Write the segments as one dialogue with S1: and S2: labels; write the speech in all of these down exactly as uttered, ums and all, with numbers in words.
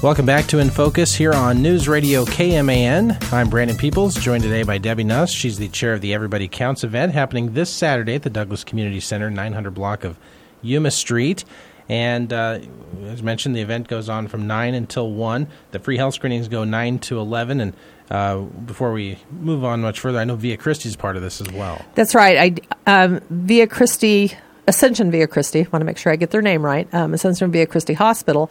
S1: Welcome back to In Focus here on News Radio K M A N. I'm Brandon Peoples, joined today by Debbie Nuss. She's the chair of the Everybody Counts event happening this Saturday at the Douglas Community Center, nine hundred block of Yuma Street. And uh, as mentioned, the event goes on from nine until one. The free health screenings go nine to eleven. And uh, before we move on much further, I know Via Christi is part of this as well.
S2: That's right. I, um, Via Christi, Ascension Via Christi, I want to make sure I get their name right, um, Ascension Via Christi Hospital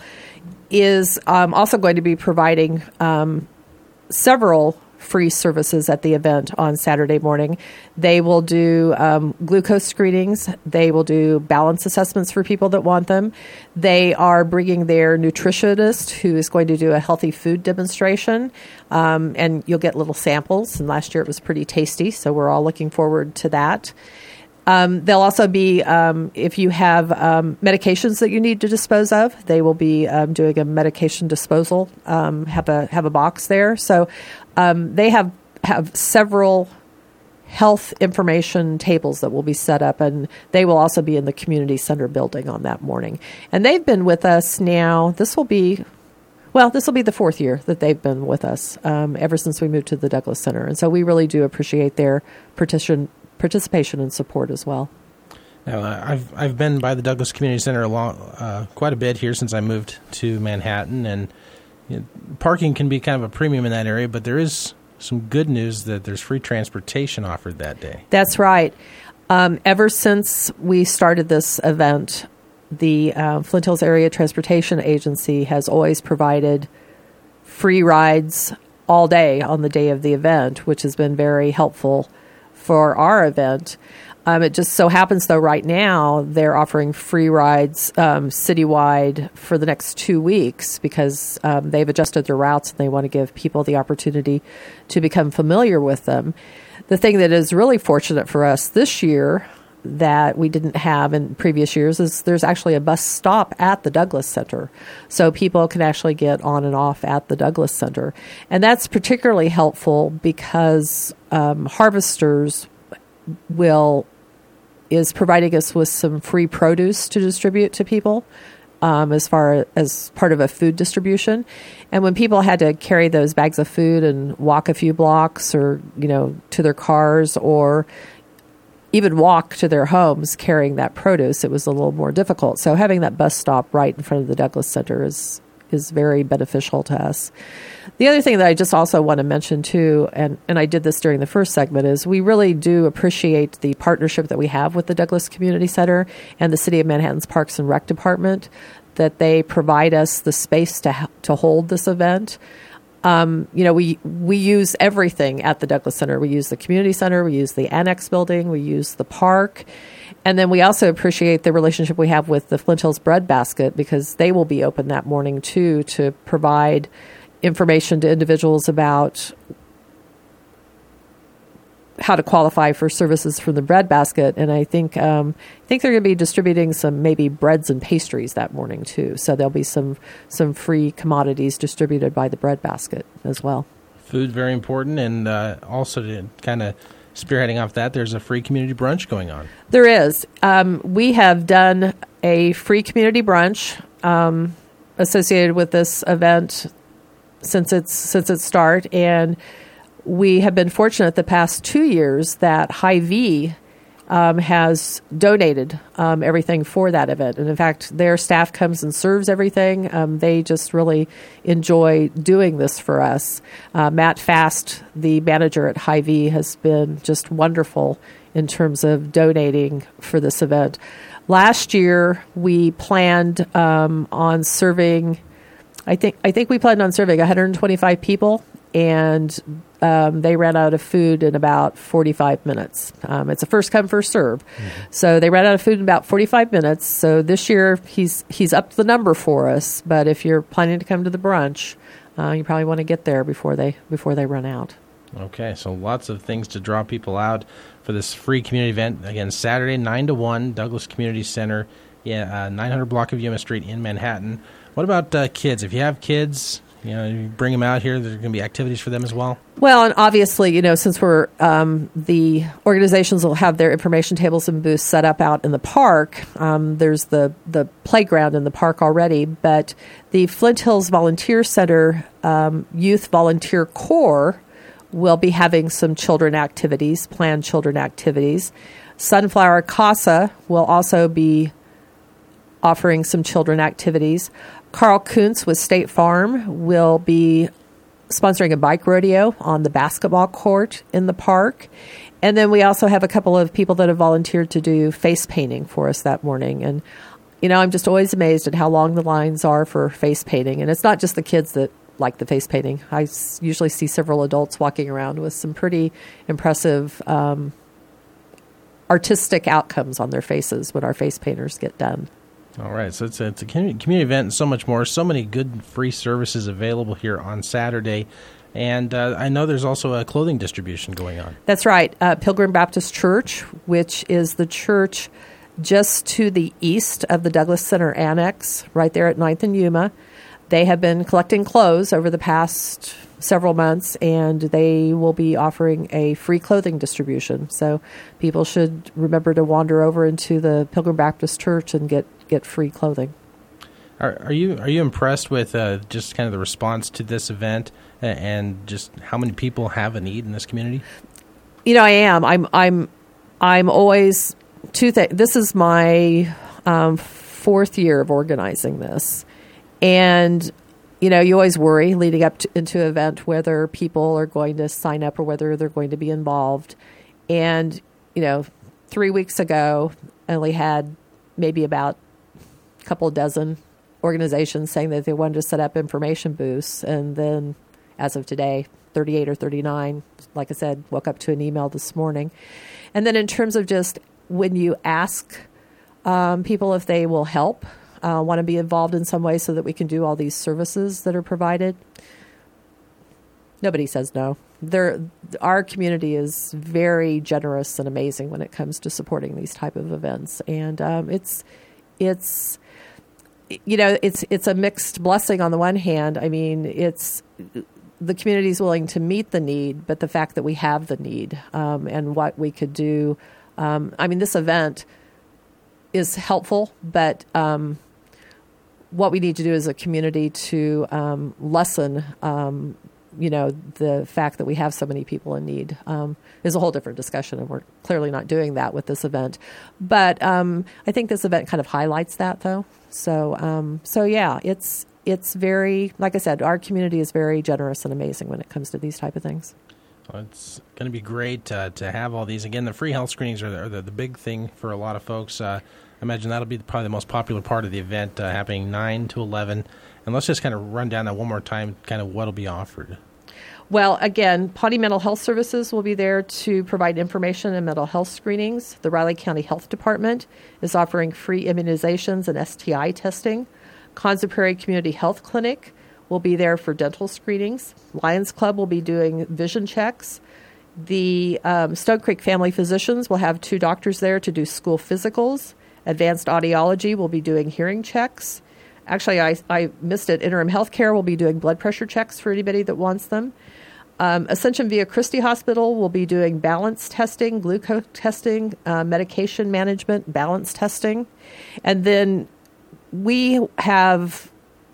S2: is um, also going to be providing um, several free services at the event on Saturday morning. They will do um, glucose screenings. They will do balance assessments for people that want them. They are bringing their nutritionist who is going to do a healthy food demonstration, um, and you'll get little samples. And last year it was pretty tasty, so we're all looking forward to that. Um, they'll also be, um, if you have um, medications that you need to dispose of, they will be um, doing a medication disposal, um, have a have a box there. So um, they have, have several health information tables that will be set up, and they will also be in the community center building on that morning. And they've been with us now. This will be, well, this will be the fourth year that they've been with us um, ever since we moved to the Douglas Center. And so we really do appreciate their participation participation and support as well.
S1: Now, uh, I've I've been by the Douglas Community Center a long, uh, quite a bit here since I moved to Manhattan, and you know, parking can be kind of a premium in that area, but there is some good news that there's free transportation offered that day.
S2: That's right. Um, ever since we started this event, the uh, Flint Hills Area Transportation Agency has always provided free rides all day on the day of the event, which has been very helpful for our event. Um, it just so happens, though, right now they're offering free rides um, citywide for the next two weeks because um, they've adjusted their routes and they want to give people the opportunity to become familiar with them. The thing that is really fortunate for us this year that we didn't have in previous years is there's actually a bus stop at the Douglas Center. So people can actually get on and off at the Douglas Center. And that's particularly helpful because um, Harvesters will is providing us with some free produce to distribute to people um, as far as part of a food distribution. And when people had to carry those bags of food and walk a few blocks or, you know, to their cars or even walk to their homes carrying that produce, it was a little more difficult. So having that bus stop right in front of the Douglas Center is is very beneficial to us. The other thing that I just also want to mention too, and, and I did this during the first segment, is we really do appreciate the partnership that we have with the Douglas Community Center and the City of Manhattan's Parks and Rec Department, that they provide us the space to to hold this event. Um, you know, we we use everything at the Douglas Center. We use the community center, we use the annex building, we use the park. And then we also appreciate the relationship we have with the Flint Hills Bread Basket because they will be open that morning, too, to provide information to individuals about how to qualify for services from the Bread Basket. And I think um, I think they're going to be distributing some maybe breads and pastries that morning, too. So there'll be some, some free commodities distributed by the Bread Basket as well.
S1: Food, very important. And uh, also to kind of spearheading off that, there's a free community brunch going on.
S2: There is. Um, we have done a free community brunch um, associated with this event since its since its start, and we have been fortunate the past two years that Hy-Vee um, has donated um, everything for that event. And in fact, their staff comes and serves everything. Um, they just really enjoy doing this for us. Uh, Matt Fast, the manager at Hy-Vee, has been just wonderful in terms of donating for this event. Last year, we planned um, on serving, I think, I think we planned on serving one hundred twenty-five people, and Um, they ran out of food in about forty-five minutes. Um, it's a first come, first serve. Mm-hmm. So they ran out of food in about forty-five minutes. So this year he's he's upped the number for us. But if you're planning to come to the brunch, uh, you probably want to get there before they before they run out.
S1: Okay, so lots of things to draw people out for this free community event. Again, Saturday, nine to one, Douglas Community Center, yeah, uh, nine hundred block of Yuma Street in Manhattan. What about uh, kids? If you have kids You know, you bring them out here. There's going to be activities for them as well.
S2: Well, and obviously, you know, since we're um, the organizations will have their information tables and booths set up out in the park. Um, there's the the playground in the park already, but the Flint Hills Volunteer Center um, Youth Volunteer Corps will be having some children activities, planned children activities. Sunflower Casa will also be offering some children activities. Carl Kuntz with State Farm will be sponsoring a bike rodeo on the basketball court in the park. And then we also have a couple of people that have volunteered to do face painting for us that morning. And, you know, I'm just always amazed at how long the lines are for face painting. And it's not just the kids that like the face painting. I s- usually see several adults walking around with some pretty impressive um, artistic outcomes on their faces when our face painters get done.
S1: All right, so it's a, it's a community event and so much more. So many good free services available here on Saturday. And uh, I know there's also a clothing distribution going on.
S2: That's right. Uh, Pilgrim Baptist Church, which is the church just to the east of the Douglas Center Annex, right there at ninth and Yuma. They have been collecting clothes over the past several months, and they will be offering a free clothing distribution. So people should remember to wander over into the Pilgrim Baptist Church and get, get free clothing.
S1: Are, are you are you impressed with uh, just kind of the response to this event and just how many people have a need in this community?
S2: You know, I am. I'm. I'm. I'm always two things. This is my um, fourth year of organizing this, and you know, you always worry leading up to, into an event whether people are going to sign up or whether they're going to be involved. And you know, three weeks ago, I only had maybe about a couple dozen organizations saying that they wanted to set up information booths, and then as of today, thirty-eight or thirty-nine, like I said, woke up to an email this morning. And then in terms of just when you ask um, people if they will help, uh, want to be involved in some way so that we can do all these services that are provided, nobody says no. They're, our community is very generous and amazing when it comes to supporting these type of events. And um, it's it's... You know, it's it's a mixed blessing on the one hand. I mean, it's the community is willing to meet the need, but the fact that we have the need um, and what we could do. Um, I mean, this event is helpful, but um, what we need to do as a community to um, lessen, um, you know, the fact that we have so many people in need um, is a whole different discussion, and we're clearly not doing that with this event. But um, I think this event kind of highlights that, though. So, um, so yeah, it's it's very, like I said, our community is very generous and amazing when it comes to these type of things.
S1: Well, it's going to be great uh, to have all these. Again, the free health screenings are, the, are the, the big thing for a lot of folks. Uh, I imagine that'll be probably the most popular part of the event, uh, happening nine to eleven. And let's just kind of run down that one more time, kind of what will be offered.
S2: Well, again, Pawnee Mental Health Services will be there to provide information and mental health screenings. The Riley County Health Department is offering free immunizations and S T I testing. Konza Prairie Community Health Clinic will be there for dental screenings. Lions Club will be doing vision checks. The um, Stone Creek Family Physicians will have two doctors there to do school physicals. Advanced Audiology will be doing hearing checks. Actually, I, I missed it. Interim Healthcare will be doing blood pressure checks for anybody that wants them. Um, Ascension Via Christi Hospital will be doing balance testing, glucose testing, uh, medication management, balance testing. And then we have,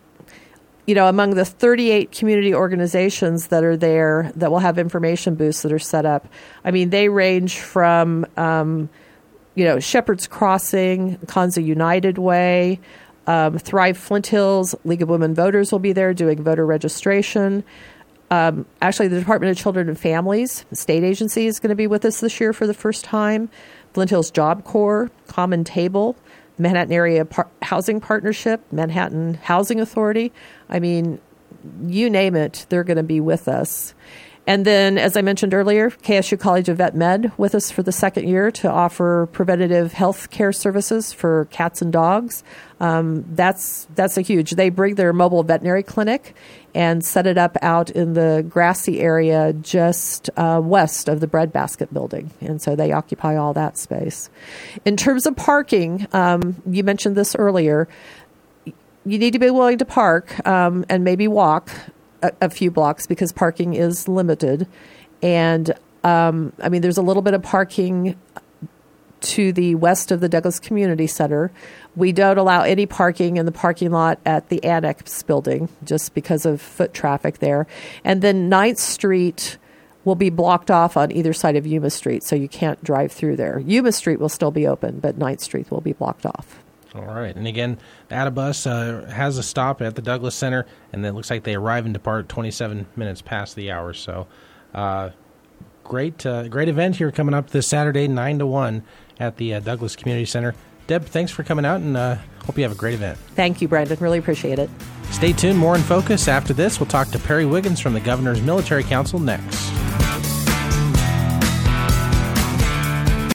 S2: you know, among the thirty-eight community organizations that are there that will have information booths that are set up, I mean, they range from, um, you know, Shepherd's Crossing, Konza United Way, um, Thrive Flint Hills, League of Women Voters will be there doing voter registration. Um, actually, the Department of Children and Families, the state agency, is going to be with us this year for the first time. Flint Hills Job Corps, Common Table, Manhattan Area Par- Housing Partnership, Manhattan Housing Authority. I mean, you name it, they're going to be with us. And then, as I mentioned earlier, K S U College of Vet Med with us for the second year to offer preventative health care services for cats and dogs. Um, that's that's a huge. They bring their mobile veterinary clinic and set it up out in the grassy area just uh, west of the Breadbasket building. And so they occupy all that space. In terms of parking, um, you mentioned this earlier, you need to be willing to park um, and maybe walk a, a few blocks because parking is limited. And, um, I mean, there's a little bit of parking to the west of the Douglas Community Center. We don't allow any parking in the parking lot at the Annex building just because of foot traffic there. And then ninth Street will be blocked off on either side of Yuma Street, so you can't drive through there. Yuma Street will still be open, but ninth Street will be blocked off.
S1: All right. And again, the Attabus uh, has a stop at the Douglas Center, and it looks like they arrive and depart twenty-seven minutes past the hour. So uh, great uh, great event here coming up this Saturday, nine to one at the uh, Douglas Community Center. Deb, thanks for coming out, and uh, hope you have a great event.
S2: Thank you, Brandon. Really appreciate it.
S1: Stay tuned. More in Focus after this. We'll talk to Perry Wiggins from the Governor's Military Council next.